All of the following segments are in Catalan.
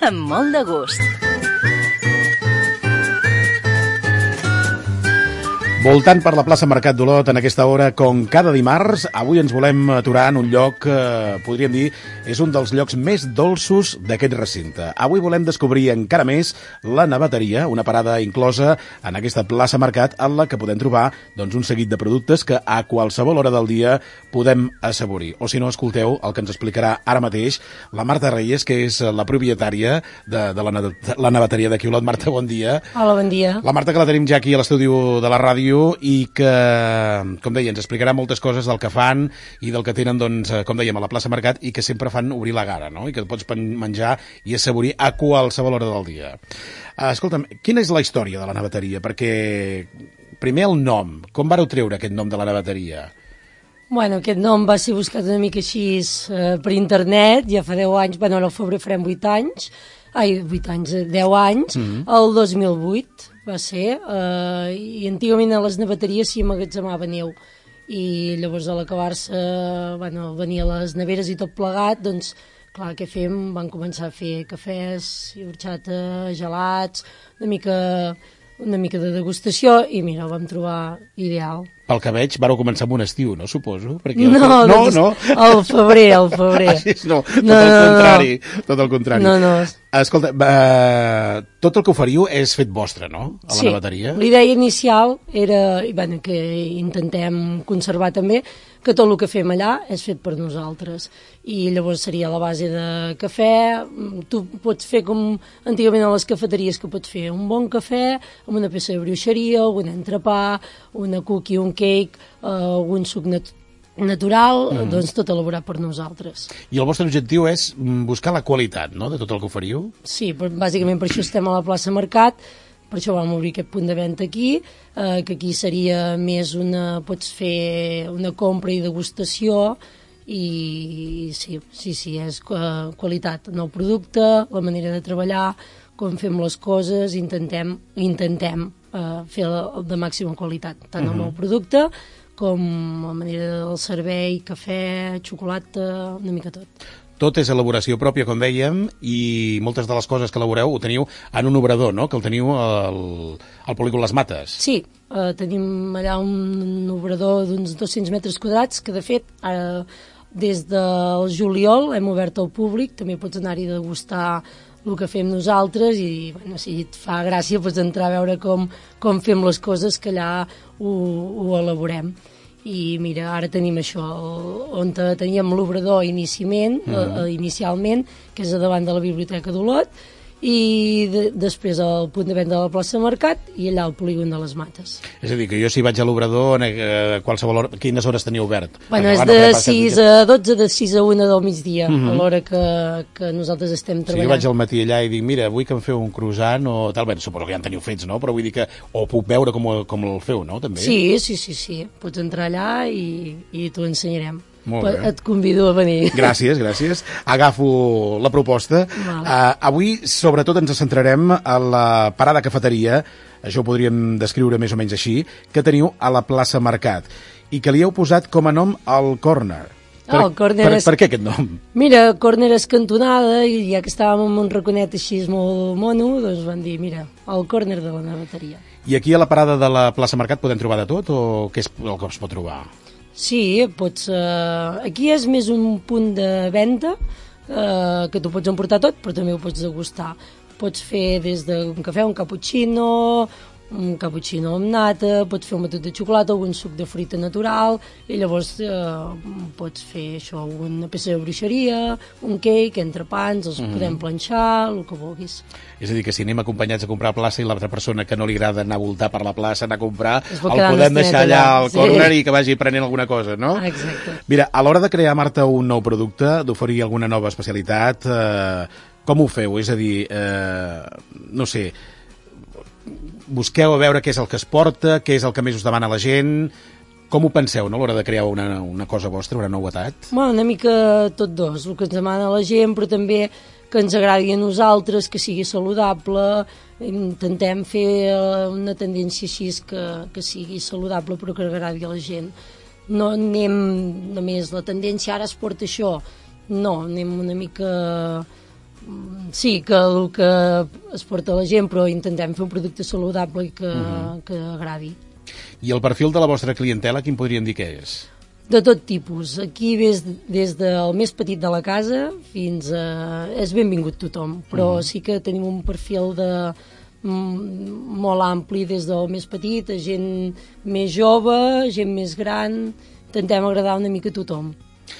amb molt de gust. Voltant per la plaça Mercat d'Olot en aquesta hora, com cada dimarts, avui ens volem aturar en un lloc que, podríem dir, és un dels llocs més dolços d'aquest recinte. Avui volem descobrir encara més la Naveteria, una parada inclosa en aquesta plaça Mercat en la que podem trobar doncs, un seguit de productes que a qualsevol hora del dia podem assaborir. O si no, escolteu el que ens explicarà ara mateix la Marta Reyes, que és la propietària de la Naveteria d'aquí Olot. Marta, bon dia. Hola, bon dia. La Marta, que la tenim ja aquí a l'estudi de la ràdio i que, com deia, ens explicarà moltes coses del que fan i del que tenen, doncs, com dèiem, a la plaça Mercat i que sempre fan obrir la gara, no? I que pots menjar i assaborir a qualsevol hora del dia. Escolta'm, quina és la història de la Naveteria? Perquè, primer el nom. Com vareu treure aquest nom de la Naveteria? Bueno, aquest nom va ser buscat una mica així per internet, ja fa 10 anys, bueno, al febrer farem 10 anys, el 2008 va ser, i antigament a les naveteries s'hi emmagatzemava neu, i llavors a l'acabar-se, bueno, venia a les neveres i tot plegat, doncs, clar, què fem? Van començar a fer cafès, i horxata, gelats, una mica de degustació, i mira, el vam trobar ideal. Pel que veig, vareu començar amb un estiu, no, suposo? Perquè no, al febrer. Tot el contrari. No. Escolta, tot el que oferiu és fet vostre, no?, a la Naveteria? Sí, l'idea inicial era, que intentem conservar també, que tot el que fem allà és fet per nosaltres. I llavors seria la base de cafè. Tu pots fer com antigament a les cafeteries, que pots fer un bon cafè amb una peça de bruixeria, un entrepà, una cookie, un cake, un suc natural, doncs tot elaborat per nosaltres. I el vostre objectiu és buscar la qualitat, no?, de tot el que oferiu? Sí, bàsicament per això estem a la plaça Mercat, per això vam obrir aquest punt de venda aquí, que aquí seria més pots fer una compra i degustació, i sí, és qualitat en el producte, la manera de treballar, com fem les coses, intentem fer de màxima qualitat, tant amb el producte com la manera del servei, cafè, xocolata, una mica tot. Tot és elaboració pròpia, com dèiem, i moltes de les coses que elaboreu ho teniu en un obrador, no?, que el teniu al polígon Les Mates. Sí, tenim allà un obrador d'uns 200 metres quadrats, que de fet des del juliol hem obert al públic, també pots anar-hi a degustar el que fem nosaltres i, si et fa gràcia, pots entrar a veure com fem les coses, que allà ho elaborem. I mira, ara tenim això, on teníem l'obrador inicialment, que és a davant de la Biblioteca d'Olot, i després al punt de venda de la plaça Mercat i allà al polígon de Les Mates. És a dir, que jo si vaig a l'obrador, a qualsevol hora, quines hores teniu obert? Bueno, és de 6 a 12, de 6 a 1 del migdia, a l'hora que nosaltres estem treballant. Si jo vaig al matí allà i dic, mira, vull que em feu un croissant o tal, bé, suposo que ja en teniu fets, no? Però vull dir que, o puc veure com el feu, no?, també? Sí. Pots entrar allà i t'ho ensenyarem. Molt bé. Et convido a venir. Gràcies. Agafo la proposta. Avui, sobretot, ens centrarem a la parada cafeteria, això ho podríem descriure més o menys així, que teniu a la plaça Mercat, i que li heu posat com a nom el Corner. El Corner per què aquest nom? Mira, Corner és cantonada, i ja que estàvem en un raconet així molt mono, doncs van dir, mira, el Corner de la Naveteria. I aquí a la parada de la plaça Mercat podem trobar de tot, o què és el que es pot trobar? Sí, aquí és més un punt de venda, que tu pots emportar tot, però també ho pots degustar. Pots fer des d'un cafè, un cappuccino amb nata, pots fer un batut de xocolata, un suc de fruita natural, i llavors pots fer això, una peça de bruixeria, un cake, entrepans, els podem planxar, el que vulguis. És a dir, que si anem acompanyats a comprar a plaça i l'altra persona que no li agrada anar a voltar per la plaça, anar a comprar, el podem deixar allà al corner i que vagi prenent alguna cosa, no? Exacte. Mira, a l'hora de crear, Marta, un nou producte, d'oferir alguna nova especialitat, com ho feu? És a dir, no sé, busqueu a veure què és el que es porta, què és el que més us demana la gent. Com ho penseu, no?, a l'hora de crear una cosa vostra, una novetat? Bueno, una mica tot dos, el que ens demana la gent, però també que ens agradi a nosaltres, que sigui saludable. Intentem fer una tendència així que sigui saludable però que agradi a la gent. No anem només la tendència, ara es porta això. No, anem una mica sí, que el que es porta la gent, però intentem fer un producte saludable i que agradi. I el perfil de la vostra clientela, quin podríem dir que és? De tot tipus. Aquí des del més petit de la casa fins a... És benvingut tothom, però sí que tenim un perfil molt ampli des del més petit a gent més jove, gent més gran. Intentem agradar una mica a tothom.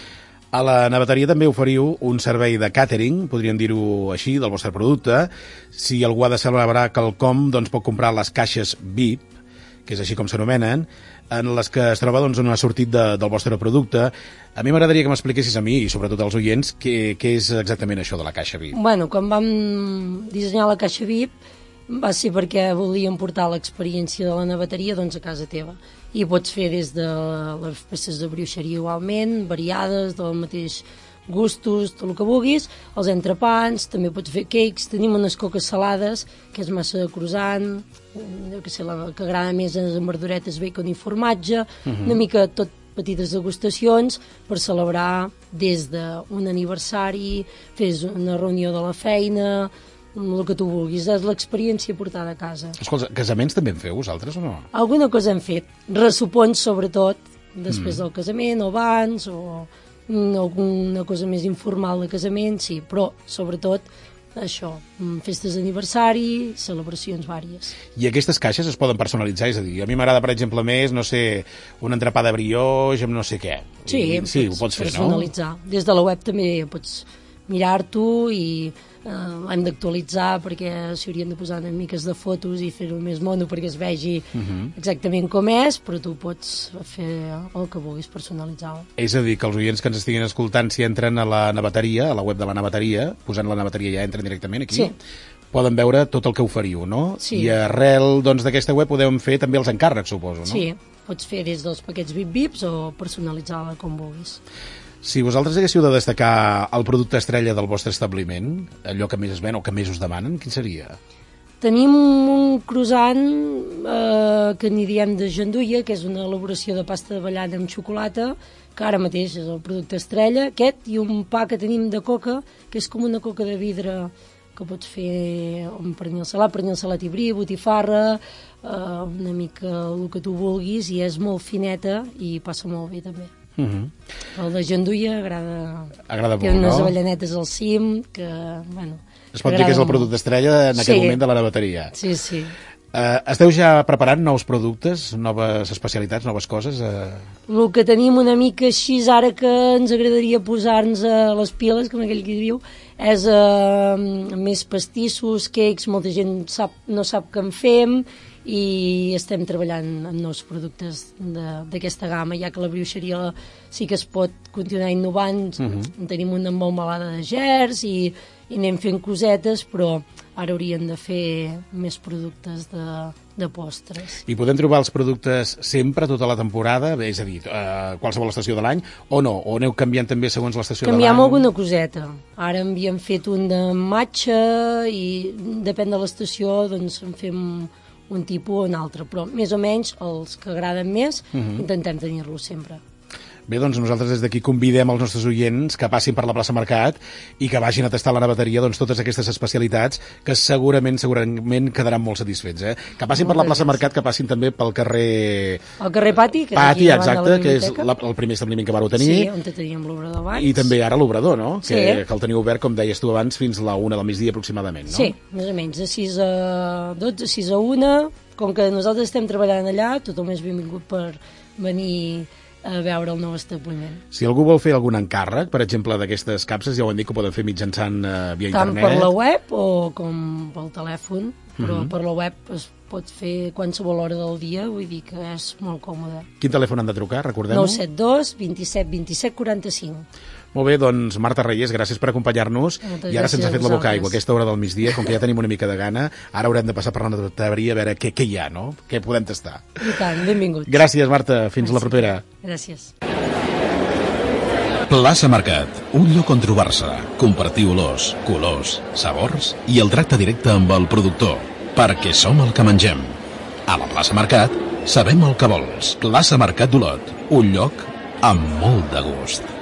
A la naveteria també oferiu un servei de catering, podríem dir-ho així, del vostre producte. Si algú ha de celebrar quelcom, doncs pot comprar les caixes VIP, que és així com s'anomenen, en les que es troba doncs, un assortit del vostre producte. A mi m'agradaria que m'expliquessis a mi, i sobretot als oients, què és exactament això de la caixa VIP. Bueno, quan vam dissenyar la caixa VIP va ser perquè volíem portar l'experiència de la naveteria doncs, a casa teva. I pots fer des de les peces de brioixeria igualment, variades, del mateix gustos, tot el que vulguis, els entrepans, també pots fer cakes, tenim unes coques salades, que és massa de croissant, que sé, la que agrada més és amb verduretes, bacon i formatge, una mica tot petites degustacions per celebrar des d'un aniversari, fes una reunió de la feina, el que tu vulguis, és l'experiència portada a casa. Escolta, casaments també en feu vosaltres o no? Alguna cosa hem fet, ressupons sobretot, després del casament o abans, o alguna cosa més informal de casament, sí, però sobretot això, festes d'aniversari, celebracions vàries. I aquestes caixes es poden personalitzar? És a dir, a mi m'agrada, per exemple, més, no sé, un entrepà de brioix amb no sé què. Sí, ho pots fer, personalitzar. No? Des de la web també pots mirar-t'ho i hem d'actualitzar perquè s'hi haurien de posar una miques de fotos i fer-ho més mono perquè es vegi exactament com és, però tu pots fer el que vulguis personalitzar-ho. És a dir, que els oients que ens estiguin escoltant, si entren a la naveteria, a la web de la naveteria, posant la naveteria ja entren directament aquí, poden veure tot el que oferiu, no? Sí. I arrel d'aquesta web podem fer també els encàrrecs, suposo, no? Sí, pots fer des dels paquets VIP-VIPs o personalitzar-la com vulguis. Si vosaltres haguéssiu de destacar el producte estrella del vostre establiment, allò que més es ven o que més us demanen, quin seria? Tenim un croissant que n'hi diem de janduia, que és una elaboració de pasta de avellana amb xocolata, que ara mateix és el producte estrella, aquest, i un pa que tenim de coca, que és com una coca de vidre que pots fer amb pernil salat i bri, botifarra, una mica el que tu vulguis, i és molt fineta i passa molt bé també. El de janduia agrada molt, té unes avellanetes al cim que, bueno, es pot dir que és el producte estrella en aquest moment de la naveteria. Sí, sí. Esteu ja preparant nous productes, noves especialitats, noves coses? El que tenim una mica així ara que ens agradaria posar-nos a les piles, com aquell que diu, és més pastissos, cakes, molta gent no sap què en fem, i estem treballant en nous productes d'aquesta gamma, ja que la brioixeria sí que es pot continuar innovant. Tenim una molt melada de gerds i anem fent cosetes, però ara haurien de fer més productes de postres. I podem trobar els productes sempre, tota la temporada? És a dir, qualsevol estació de l'any, o no? O aneu canviant també segons l'estació de l'any? Canviem alguna coseta. Ara havíem fet un de matxa i depèn de l'estació, doncs en fem un tipus o un altre, però més o menys els que agraden més intentem tenir-los sempre. Bé, doncs nosaltres des d'aquí convidem els nostres oients que passin per la plaça Mercat i que vagin a tastar a la naveteria doncs, totes aquestes especialitats que segurament quedaran molt satisfets. Que passin per la plaça Mercat, que passin també pel carrer... El carrer Pati, que Pati, exacte, que és el primer establiment que vareu tenir. Sí, on teníem l'obrador abans. I també ara l'obrador, no? Sí. Que el teniu obert, com deies tu abans, fins la 1 del migdia aproximadament, no? Sí, més o menys, de 6 a 12, 6 a 1. Com que nosaltres estem treballant allà, tothom és benvingut per venir a veure el nou establiment. Si algú vol fer algun encàrrec, per exemple, d'aquestes capses, ja ho hem dit que ho poden fer mitjançant via internet. Tant per la web o com pel telèfon, però per la web es pot fer qualsevol hora del dia, vull dir que és molt còmode. Quin telèfon han de trucar, recordem-ho? 972 27 27 45. Molt bé, doncs Marta Reyes, gràcies per acompanyar-nos. I ara se'ns ha fet la boca aigua, aquesta hora del migdia, com que ja tenim una mica de gana, ara haurem de passar per la naveteria a veure què hi ha, no? Què podem tastar. I tant, benvinguts. Gràcies, Marta. Fins la propera. Gràcies. Plaça Mercat, un lloc on trobar-se, compartir olors, colors, sabors i el tracte directe amb el productor, perquè som el que mengem. A la Plaça Mercat sabem el que vols. Plaça Mercat d'Olot, un lloc amb molt de gust.